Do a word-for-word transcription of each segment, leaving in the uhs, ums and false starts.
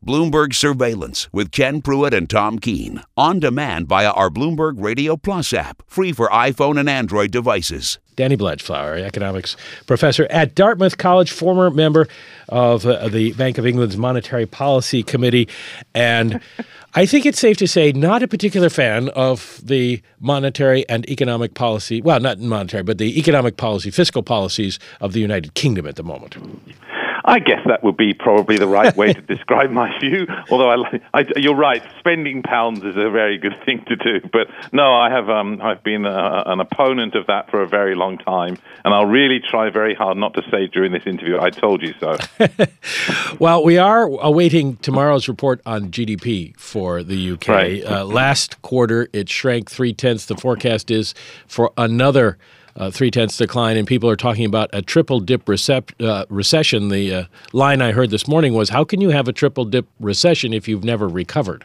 Bloomberg Surveillance with Ken Pruitt and Tom Keene. On demand via our Bloomberg Radio Plus app. Free for iPhone and Android devices. Danny Bledflower, economics professor at Dartmouth College, former member of uh, the Bank of England's Monetary Policy Committee, and I think it's safe to say not a particular fan of the monetary and economic policy, well, not monetary, but the economic policy, fiscal policies of the United Kingdom at the moment. I guess that would be probably the right way to describe my view, although I, I, you're right, spending pounds is a very good thing to do. But no, I have um, I've been a, an opponent of that for a very long time, and I'll really try very hard not to say during this interview, I told you so. Well, we are awaiting tomorrow's report on G D P for the U K. Right. Uh, last quarter, it shrank three-tenths. The forecast is for another Uh, three-tenths decline, and people are talking about a triple-dip recep- uh, recession. The uh, line I heard this morning was, how can you have a triple-dip recession if you've never recovered?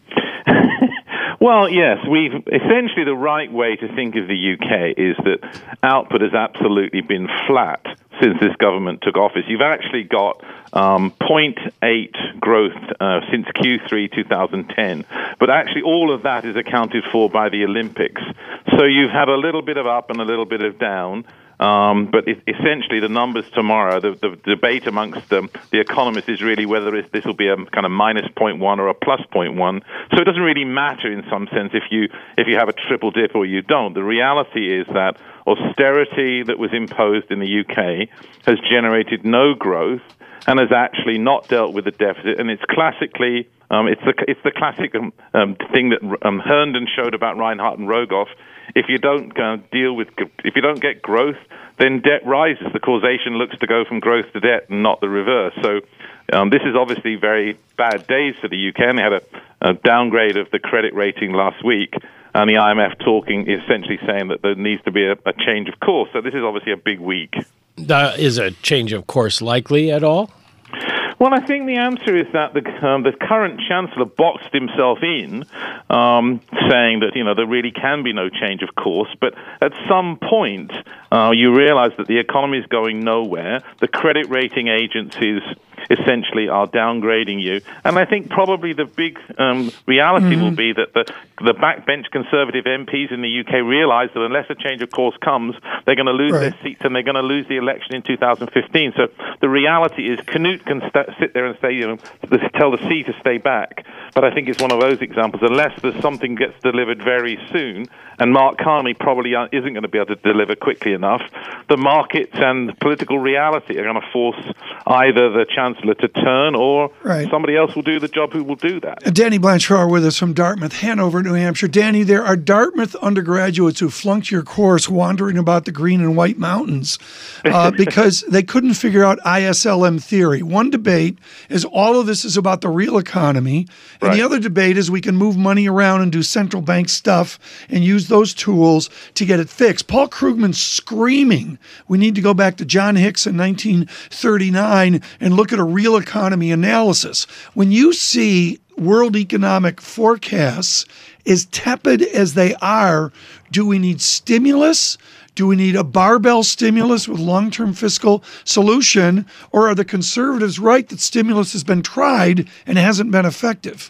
Well, yes, we've essentially the right way to think of the U K is that output has absolutely been flat since this government took office. You've actually got um, zero point eight growth uh, since Q three twenty ten, but actually all of that is accounted for by the Olympics. So you've had a little bit of up and a little bit of down. Um, but it, essentially, the numbers tomorrow, the, the debate amongst um, the economists is really whether it's, this will be a kind of minus zero point one or a plus zero point one. So it doesn't really matter in some sense if you if you have a triple dip or you don't. The reality is that austerity that was imposed in the U K has generated no growth and has actually not dealt with the deficit. And it's classically, um, it's the it's the classic um, um, thing that um, Herndon showed about Reinhardt and Rogoff. If you don't uh, deal with, if you don't get growth, then debt rises. The causation looks to go from growth to debt and not the reverse. So um, this is obviously very bad days for the U K. And they had a, a downgrade of the credit rating last week, and the I M F talking, essentially saying that there needs to be a, a change of course. So this is obviously a big week. Uh, is a change of course likely at all? Well, I think the answer is that the um, the current chancellor boxed himself in, um, saying that, you know, there really can be no change of course. But at some point, uh, you realize that the economy is going nowhere. The credit rating agencies essentially are downgrading you. And I think probably the big um, reality mm-hmm. will be that the, the backbench Conservative M Ps in the U K realize that unless a change of course comes, they're going to lose right. their seats and they're going to lose the election in two thousand fifteen. So the reality is Canute can st- sit there and say, you know, tell the sea to stay back. But I think it's one of those examples, unless there's something gets delivered very soon, and Mark Carney probably isn't going to be able to deliver quickly enough, the markets and political reality are going to force either the Chancellor to turn or right. somebody else will do the job who will do that. Uh, Danny Blanchard with us from Dartmouth, Hanover, New Hampshire. Danny, there are Dartmouth undergraduates who flunked your course wandering about the Green and White Mountains uh, because they couldn't figure out I S L M theory. One debate is all of this is about the real economy, and right. the other debate is we can move money around and do central bank stuff and use those tools to get it fixed. Paul Krugman's screaming we need to go back to John Hicks in nineteen thirty-nine and look at a real economy analysis. When you see world economic forecasts as tepid as they are, do we need stimulus? Do we need a barbell stimulus with long-term fiscal solution? Or are the conservatives right that stimulus has been tried and hasn't been effective?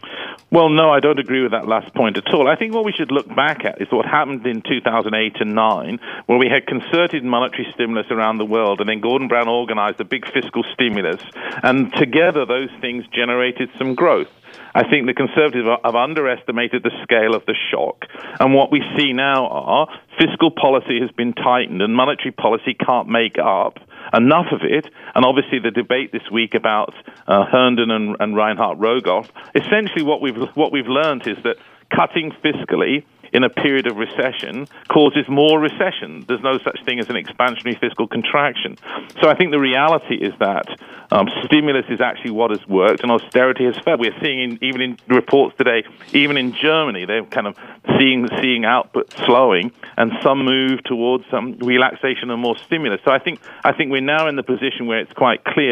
Well, no, I don't agree with that last point at all. I think what we should look back at is what happened in two thousand eight and nine, where we had concerted monetary stimulus around the world, and then Gordon Brown organized a big fiscal stimulus, and together those things generated some growth. I think the Conservatives have underestimated the scale of the shock, and what we see now are fiscal policy has been tightened, and monetary policy can't make up enough of it. And obviously the debate this week about uh, Herndon and, and Reinhardt Rogoff, essentially what we've what we've learned is that cutting fiscally in a period of recession causes more recession. There's no such thing as an expansionary fiscal contraction. So I think the reality is that um, stimulus is actually what has worked, and austerity has failed. We're seeing, in, even in reports today, even in Germany, they're kind of seeing seeing output slowing, and some move towards some relaxation and more stimulus. So I think I think we're now in the position where it's quite clear that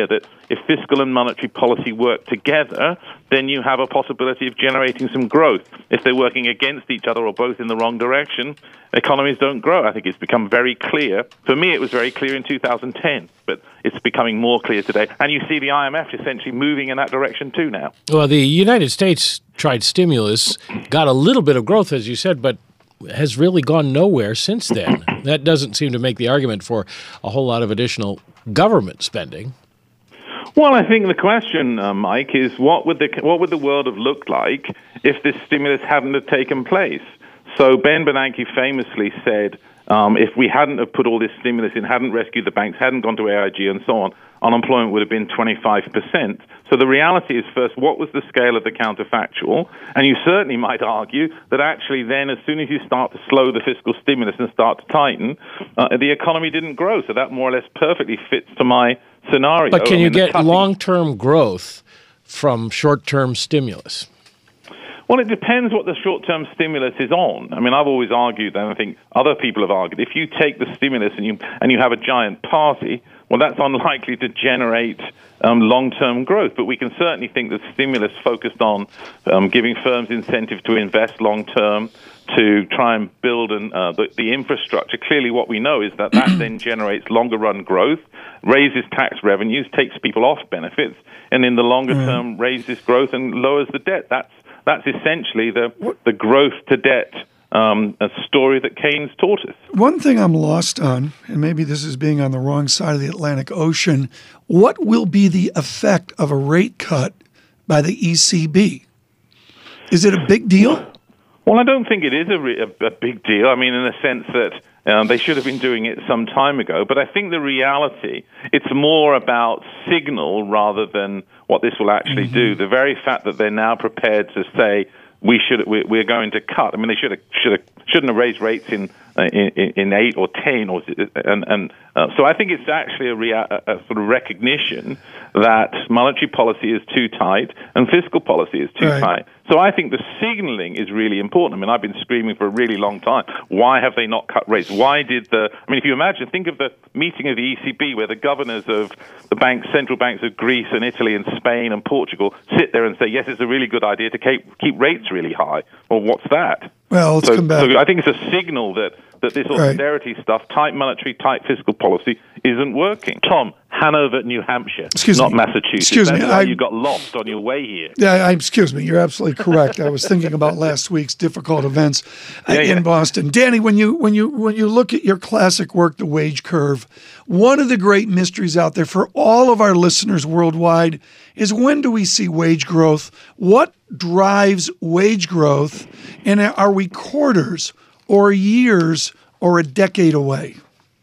if fiscal and monetary policy work together, then you have a possibility of generating some growth. If they're working against each other or both in the wrong direction, economies don't grow. I think it's become very clear. For me, it was very clear in two thousand ten, but it's becoming more clear today. And you see the I M F essentially moving in that direction too now. Well, the United States tried stimulus, got a little bit of growth, as you said, but has really gone nowhere since then. That doesn't seem to make the argument for a whole lot of additional government spending. Well, I think the question, uh, Mike, is what would the what would the world have looked like if this stimulus hadn't have taken place? So Ben Bernanke famously said, um, if we hadn't have put all this stimulus in, hadn't rescued the banks, hadn't gone to A I G and so on, unemployment would have been twenty-five percent. So the reality is, first, what was the scale of the counterfactual? And you certainly might argue that actually then, as soon as you start to slow the fiscal stimulus and start to tighten, uh, the economy didn't grow. So that more or less perfectly fits to my scenario. But can I you mean, get cutting- long-term growth from short-term stimulus? Well, it depends what the short-term stimulus is on. I mean, I've always argued, and I think other people have argued, if you take the stimulus and you and you have a giant party, well, that's unlikely to generate um, long-term growth. But we can certainly think that stimulus focused on um, giving firms incentive to invest long-term, to try and build an, uh, the, the infrastructure. Clearly, what we know is that that then generates longer-run growth, raises tax revenues, takes people off benefits, and in the longer term raises growth and lowers the debt. That's That's essentially the the growth to debt um, a story that Keynes taught us. One thing I'm lost on, and maybe this is being on the wrong side of the Atlantic Ocean, what will be the effect of a rate cut by the E C B? Is it a big deal? Well, I don't think it is a, re- a, a big deal. I mean, in the sense that um, they should have been doing it some time ago. But I think the reality, it's more about signal rather than what this will actually mm-hmm. do. The very fact that they're now prepared to say we should, we're going to cut. I mean, they should have, should have, shouldn't have raised rates in uh, in, in eight or ten, or and and uh, so I think it's actually a, rea- a sort of recognition that monetary policy is too tight and fiscal policy is too right. tight. So I think the signaling is really important. I mean, I've been screaming for a really long time. Why have they not cut rates? Why did the... I mean, if you imagine, think of the meeting of the E C B where the governors of the banks, central banks of Greece and Italy and Spain and Portugal sit there and say, yes, it's a really good idea to keep, keep rates really high. Well, what's that? Well, let's so, come back. So I think it's a signal that, that this austerity right. stuff, tight monetary, tight fiscal policy, isn't working. Tom, Hanover, New Hampshire, excuse not me. Massachusetts. Excuse That's me. why I, you got lost on your way here. Yeah, I, excuse me. You're absolutely correct. I was thinking about last week's difficult events yeah, in yeah. Boston. Danny, when you when you when you look at your classic work, The Wage Curve, one of the great mysteries out there for all of our listeners worldwide is when do we see wage growth? What drives wage growth? And are we quarters or years or a decade away?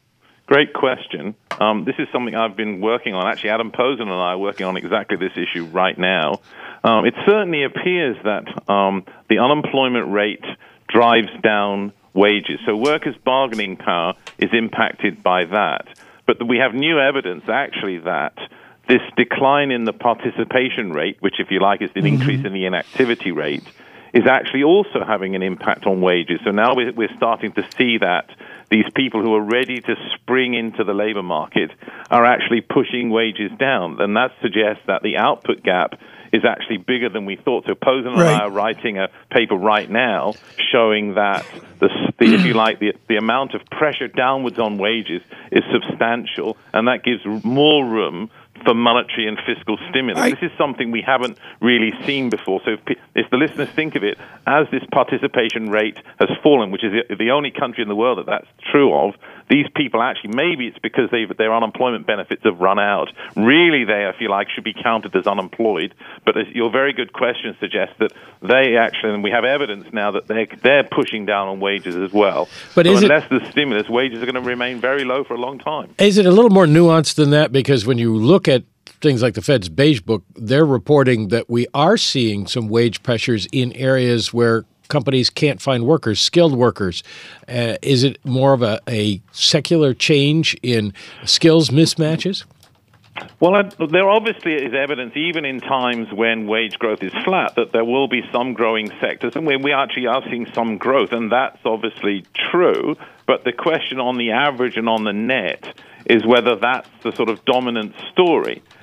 Great question. Um, this is something I've been working on. Actually, Adam Posen and I are working on exactly this issue right now. Um, it certainly appears that um, the unemployment rate drives down wages. So workers' bargaining power is impacted by that. But we have new evidence, actually, that this decline in the participation rate, which, if you like, is an mm-hmm. increase in the inactivity rate, is actually also having an impact on wages. So now we're, we're starting to see that these people who are ready to spring into the labor market are actually pushing wages down. And that suggests that the output gap is actually bigger than we thought. So Posen and right. I are writing a paper right now showing that, the, the, if you like, the, the amount of pressure downwards on wages is substantial, and that gives more room for monetary and fiscal stimulus. I, this is something we haven't really seen before. So if, if the listeners think of it, as this participation rate has fallen, which is the, the only country in the world that that's true of, these people actually, maybe it's because they've, their unemployment benefits have run out. Really, they, if you like, should be counted as unemployed. But as your very good question suggests that they actually, and we have evidence now that they're, they're pushing down on wages as well. But so is unless it, there's stimulus, wages are going to remain very low for a long time. Is it a little more nuanced than that? Because when you look at things like the Fed's Beige Book, they're reporting that we are seeing some wage pressures in areas where companies can't find workers, skilled workers. Uh, is it more of a, a secular change in skills mismatches? Well, I, there obviously is evidence, even in times when wage growth is flat, that there will be some growing sectors, and we, we actually are seeing some growth, and that's obviously true. But the question on the average and on the net is whether that's the sort of dominant story.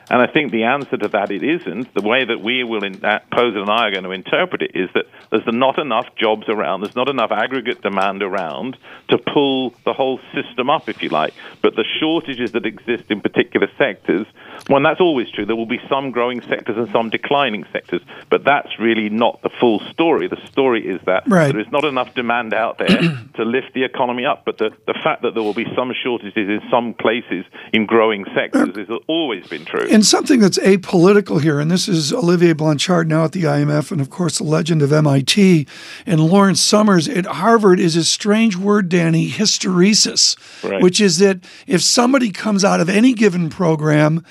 And I think the answer to that, it isn't. The way that we will, in, uh, Posen and I are going to interpret it, is that there's not enough jobs around, there's not enough aggregate demand around to pull the whole system up, if you like. But the shortages that exist in particular sectors, well, that's always true. There will be some growing sectors and some declining sectors, but that's really not the full story. The story is that right. there is not enough demand out there to lift the economy up. But the, the fact that there will be some shortages in some places in growing sectors has always been true. And something that's apolitical here, and this is Olivier Blanchard now at the I M F and, of course, the legend of M I T, and Lawrence Summers at Harvard, is a strange word, Danny, hysteresis, right. which is that if somebody comes out of any given program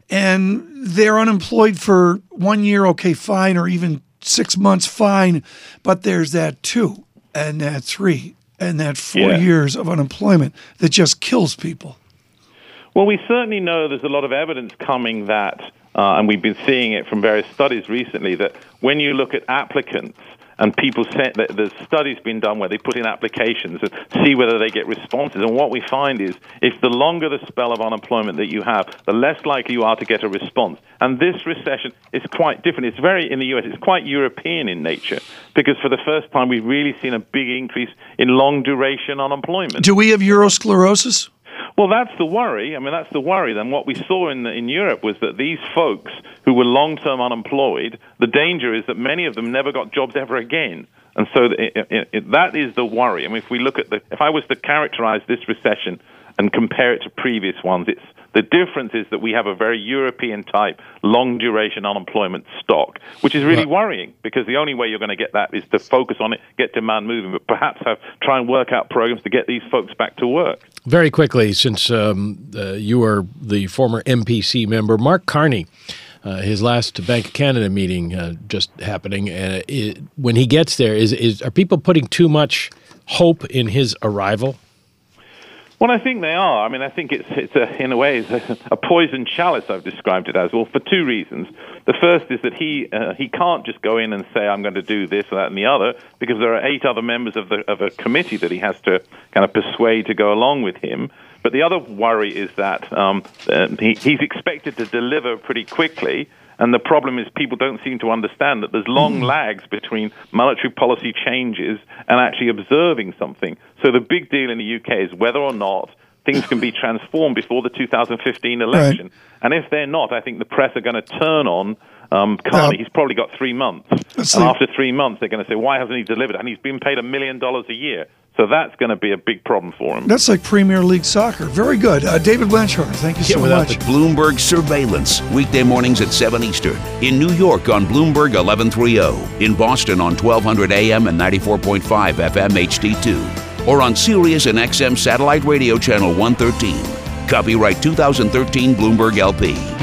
and they're unemployed for one year, okay, fine, or even six months, fine, but there's that two and that three and that four yeah. years of unemployment that just kills people. Well, we certainly know there's a lot of evidence coming that, uh, and we've been seeing it from various studies recently, that when you look at applicants and people say that there's studies being done where they put in applications and see whether they get responses. And what we find is if the longer the spell of unemployment that you have, the less likely you are to get a response. And this recession is quite different. It's very, in the U S, it's quite European in nature because for the first time we've really seen a big increase in long-duration unemployment. Do we have Eurosclerosis? Well, that's the worry. I mean, that's the worry. Then what we saw in the, in Europe was that these folks who were long-term unemployed, the danger is that many of them never got jobs ever again. And so it, it, it, that is the worry. I mean, if we look at the, if I was to characterize this recession and compare it to previous ones, it's the difference is that we have a very European-type, long-duration unemployment stock, which is really worrying because the only way you're going to get that is to focus on it, get demand moving, but perhaps have try and work out programs to get these folks back to work. Very quickly, since um, uh, you are the former M P C member, Mark Carney, uh, his last Bank of Canada meeting uh, just happening, uh, it, when he gets there, is, is are people putting too much hope in his arrival? Well, I think they are. I mean, I think it's, it's a, in a way, it's a, a poison chalice, I've described it as. Well, for two reasons. The first is that he uh, he can't just go in and say, I'm going to do this, or that, and the other, because there are eight other members of the of a committee that he has to kind of persuade to go along with him. But the other worry is that um, uh, he, he's expected to deliver pretty quickly. And the problem is people don't seem to understand that there's long mm. lags between monetary policy changes and actually observing something. So the big deal in the U K is whether or not things can be transformed before the two thousand fifteen election. Right. And if they're not, I think the press are going to turn on um, Carney. Uh, he's probably got three months. And see. after three months, they're going to say, why hasn't he delivered? And he's been paid a million dollars a year. So that's going to be a big problem for him. That's like Premier League soccer. Very good. Uh, David Blanchard, thank you so much. Bloomberg Surveillance, weekday mornings at seven Eastern. In New York on Bloomberg eleven thirty. In Boston on twelve hundred A M and ninety-four point five F M H D two. Or on Sirius and X M Satellite Radio Channel one thirteen. Copyright two thousand thirteen Bloomberg L P.